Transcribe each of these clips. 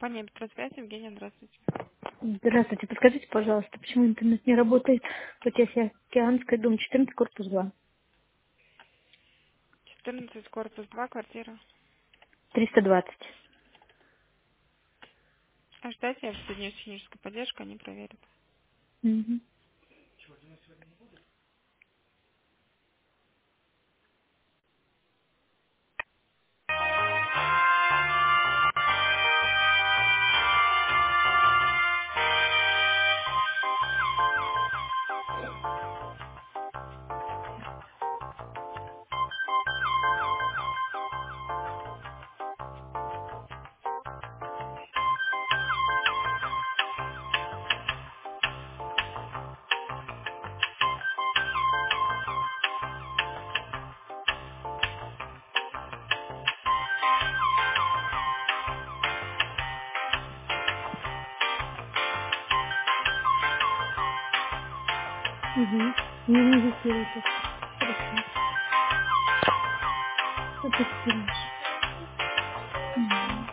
Компания «Петросвязь», Евгения, здравствуйте. Здравствуйте, подскажите, пожалуйста, почему интернет не работает? Хотя Океанская, дом 14, корпус 2. 14, корпус 2, квартира. 320. Ожидайте, я соединюсь с технической поддержкой, они проверят. Мгм. Угу. Не медитируй пока. Хорошо. Что ты стираешь? Мгм.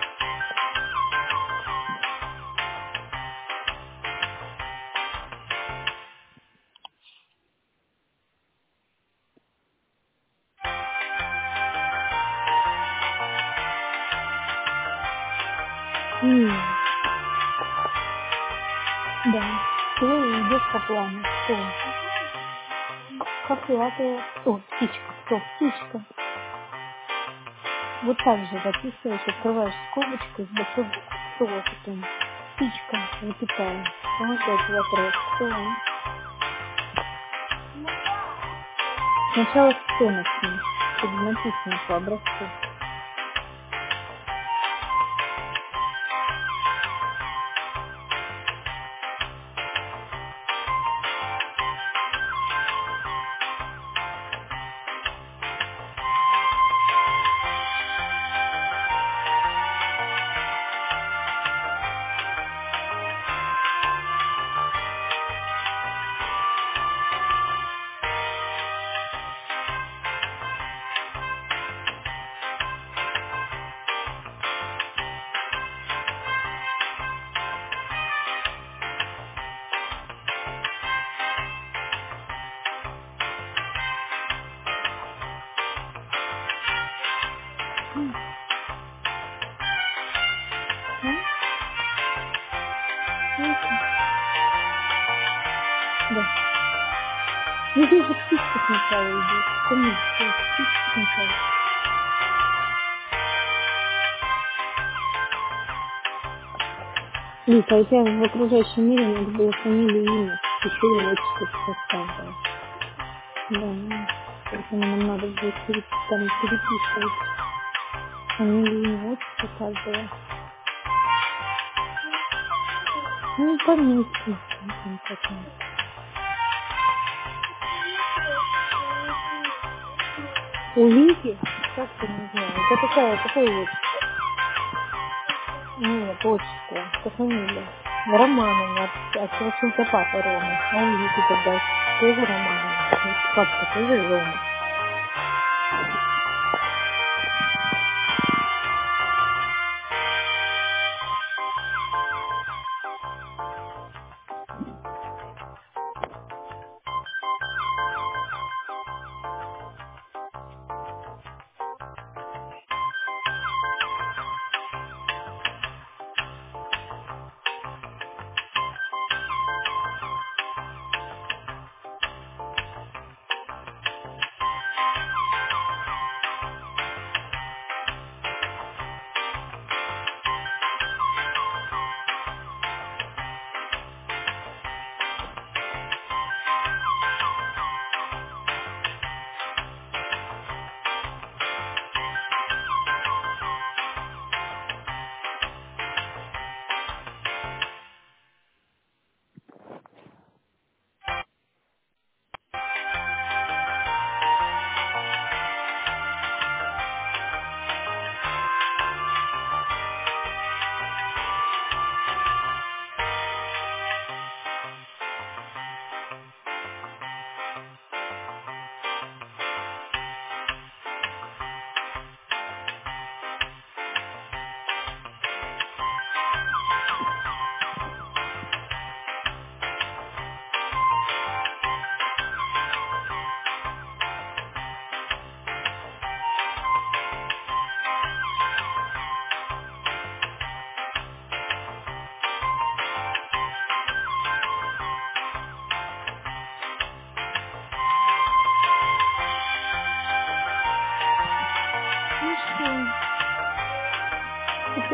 М, Да. Ты идешь по плану. Кто? Как лапа. О, птичка. Кто? Птичка. Вот так же записываешь, открываешь скобочку с большой буквы. Кто? Потом. Птичка. Запятая. Потом опять вопрос. Кто? Сначала с «кто» начни, чтобы написано по образцу. М, А? Это? Да. Ну здесь же птичка сначала идет. Помните, что птичка сначала. Лика, у тебя в окружающем мире надо было фамилию и имя. Еще и отчество писать каждого. Да. Поэтому нам надо будет там переписывать фамилию, имя, отчество каждого. Ну, по-английски. Там как-нибудь. У Лики? Как ты не знаю? Это какое отчество? Нет, отчество. Это фамилия. Романовна. А потому что у тебя папа Рома. А у Лики тогда тоже Романовна. Папа тоже Рома.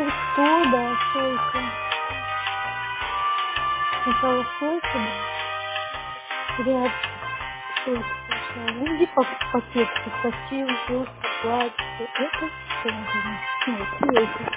Что, да, сойка. Сначала сойка, да. Реакция. Сойка сначала. Ну, иди по тексту. Красиво, жестко, гладко. Это тоже. Ну, сойка.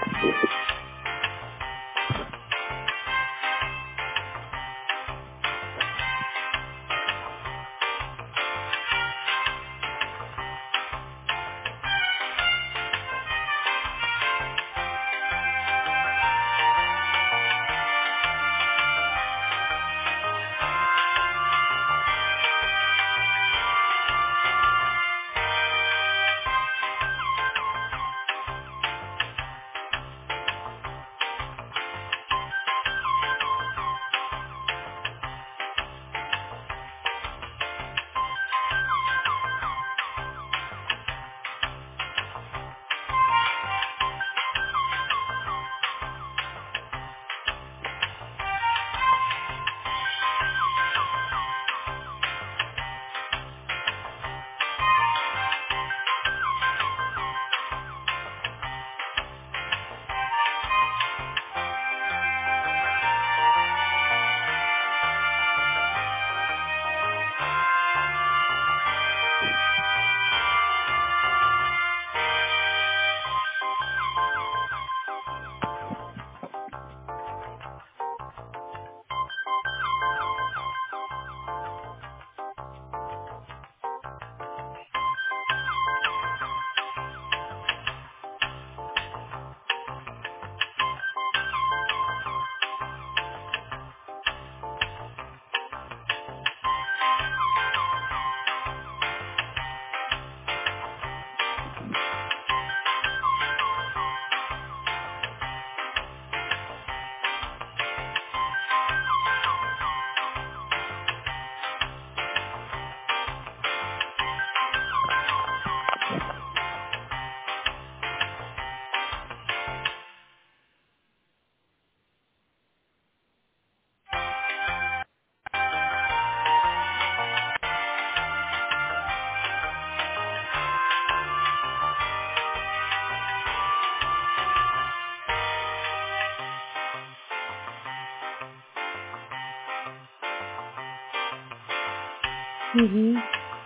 Угу.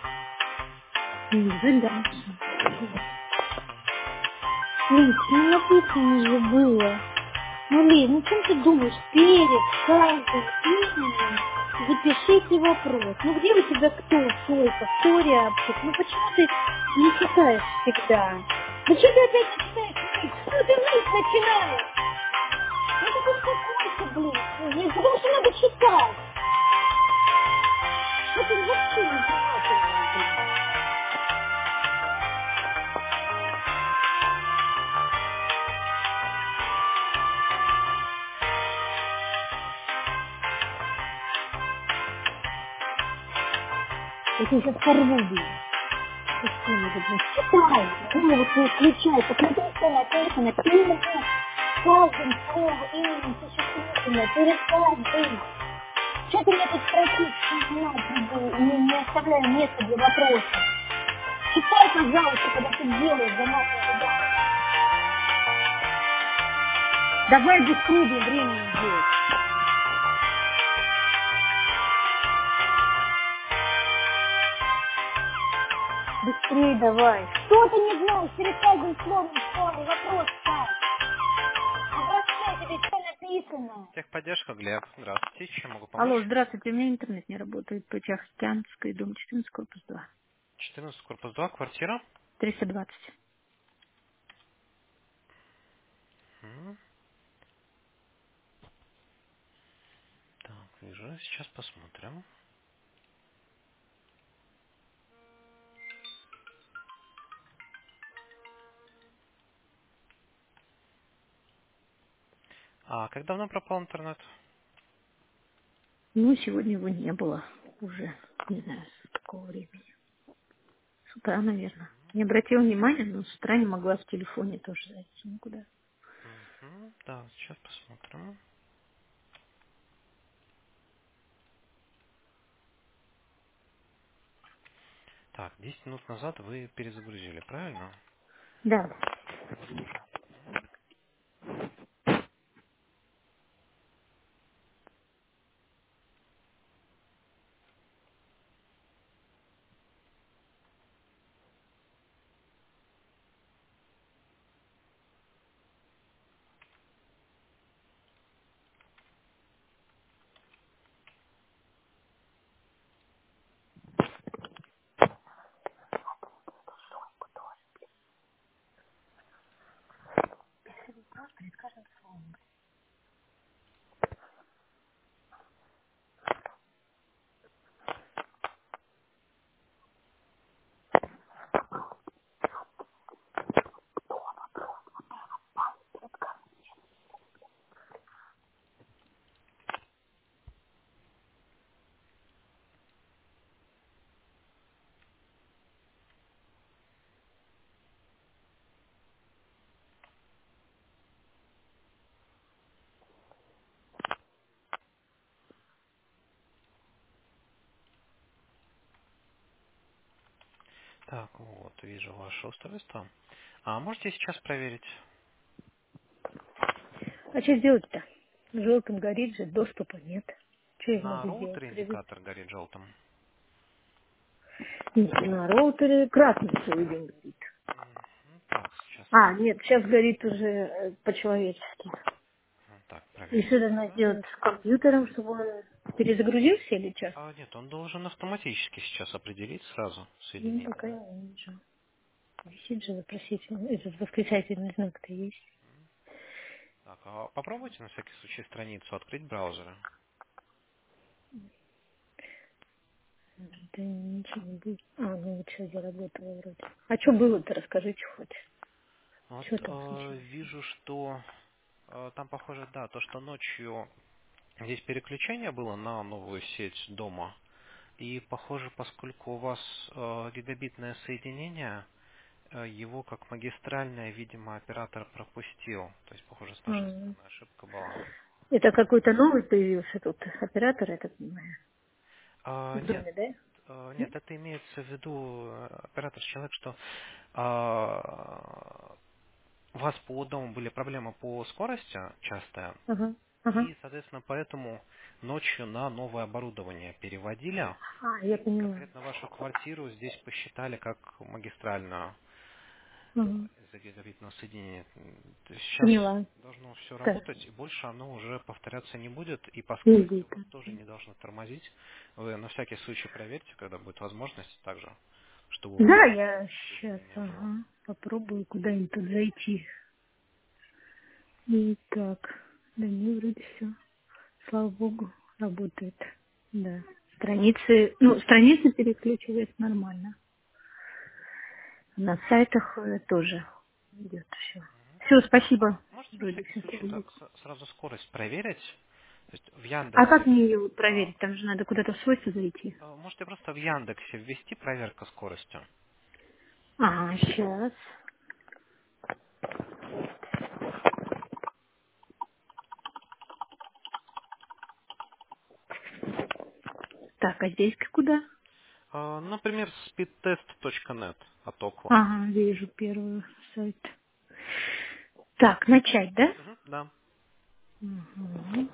Лиза дальше. Лиз, ну написано же было. Ну, Лиз, ну чем ты думаешь? Перед каждым именем запишите вопрос. Ну где у тебя кто, Сойка, кто Рябчик? Ну почему ты не читаешь всегда? Ну что ты опять начинаешь, Лиз? Что ты, Лиз, начинаешь? Ну ты успокойся, блин. Лиз, потому что надо читать. Что ты вообще невнимательная, блин? Я тебя сейчас порву, блин. Что-нибудь, ну, читай, голову свою включай, посмотри, что написано, перед каждым словом, именем, существительное, перед каждым. Что ты мне тут спросить, не оставляю места для вопросов? Читай, пожалуйста, когда ты делаешь домашнее задание. Давай быстрее, блин, время идет. Быстрее давай. Что ты не знаешь, перед каждым словом, словом вопрос ставь. Обращай, тебе что написано? Техподдержка, Глеб. Здравствуйте. Чем могу помочь? Алло, здравствуйте, у меня интернет не работает по Тихоокеанской, дом 14, корпус 2. 14, корпус 2, квартира. 320. М, Так, вижу. Сейчас посмотрим. А как давно пропал интернет? Ну, сегодня его не было уже, не знаю, с какого времени. С утра, наверное. Не обратила внимания, но с утра не могла в телефоне тоже зайти никуда. Мгм, да, сейчас посмотрим. Так, 10 минут назад вы перезагрузили, правильно? Да. Так, вот, вижу ваше устройство. А можете сейчас проверить? А что сделать-то? Желтым горит же, доступа нет. Что я На могу сделать? роутере индикатор горит желтым. На роутере красный целый день горит. Так, сейчас. А, нет, сейчас горит уже по-человечески. Так, И проверим что надо еще раз. сделать с компьютером, чтобы он перезагрузился или что? Нет, он должен автоматически сейчас определить сразу Ну, пока соединение. я не вижу. Висит же вопросительный, этот восклицательный знак-то есть. Так, а попробуйте на всякий случай страницу открыть браузера. Да ничего не будет. А, ну вот сейчас заработала вроде. А что было-то, расскажите хоть. Вот Что там случилось? вижу, что там похоже, да, то, что ночью здесь переключение было на новую сеть дома. И похоже, поскольку у вас гигабитное соединение, его как магистральное, видимо, оператор пропустил. То есть, похоже, с нашей А, стороны ошибка была. это какой-то новый появился тут оператор, я так понимаю, в Нет, доме, да? нет, это имеется в виду оператор человек, что а, у вас по дому были проблемы по скорости частая, Ага, ага. и, соответственно, поэтому ночью на новое оборудование переводили, А, я и поняла. конкретно вашу квартиру здесь посчитали как магистральную Ага. из-за гигабитного соединения. То есть сейчас Поняла. должно все Так, работать, и больше оно уже повторяться не будет, и по не скорости будет. у вас тоже не должно тормозить. Вы на всякий случай проверьте, когда будет возможность также, чтобы у вас Да, я сейчас, соединение было. ага, попробую куда-нибудь тут зайти. И так, да не, вроде все. Слава богу, работает. Да. Страницы, ну, страницы переключивать нормально. На сайтах тоже идет все. Все, спасибо. Можете на Вроде всякий все, случай слава так богу. сразу скорость проверить? То есть в А как Яндексе мне ее а, проверить? Там же надо куда-то в свойства зайти. можете просто в Яндексе ввести проверка скорости. Ага, сейчас. Так, а здесь куда? Например, speedtest.net от Окла. Ага, вижу первый сайт. Так, начать, да? Да. Угу.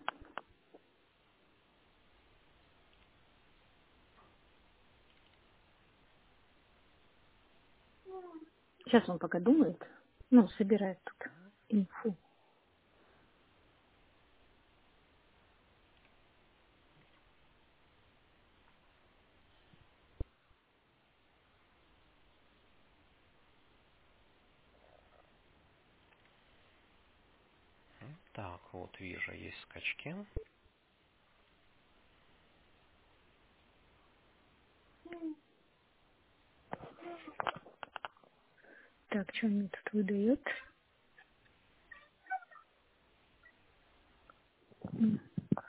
Сейчас он пока думает. Ну, собирает тут инфу. Так, вот вижу, есть скачки. Так, что он мне тут выдает? М.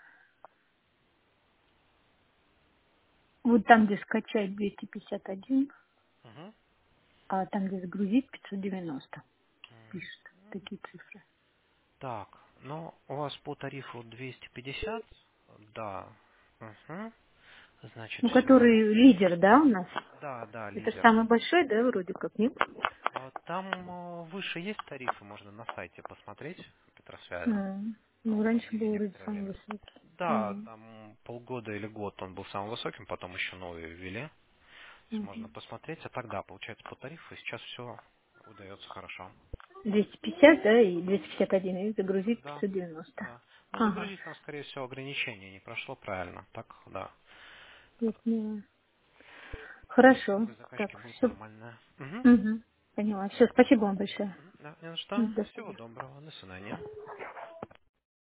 Вот там, где скачать 251, Мгм. а там, где загрузить 590. Пишет такие цифры. Так, ну, у вас по тарифу 250, да. Мгм. Значит, Ну, все. который лидер, да, у нас? Да, да, Это лидер. самый большой, да, вроде как, нет? Там выше есть тарифы, можно на сайте посмотреть, Петросвязи. Ну, раньше Вводили был вроде некоторое самый время. высокий. Да, Ага. там полгода или год он был самым высоким, потом еще новые ввели. То есть можно Ага. посмотреть, а тогда, получается, по тарифу сейчас все удается хорошо. 250, да, и 251, и загрузить Да, 590. да. Ну, Ага, загрузить там, скорее всего, ограничение не прошло правильно. Так, да. я поняла. По Хорошо. скорости Так, закачки будут все. нормальные. Угу. Угу. Поняла. Все, спасибо вам большое. Да, не на что. До Всего свидания. доброго. До свидания.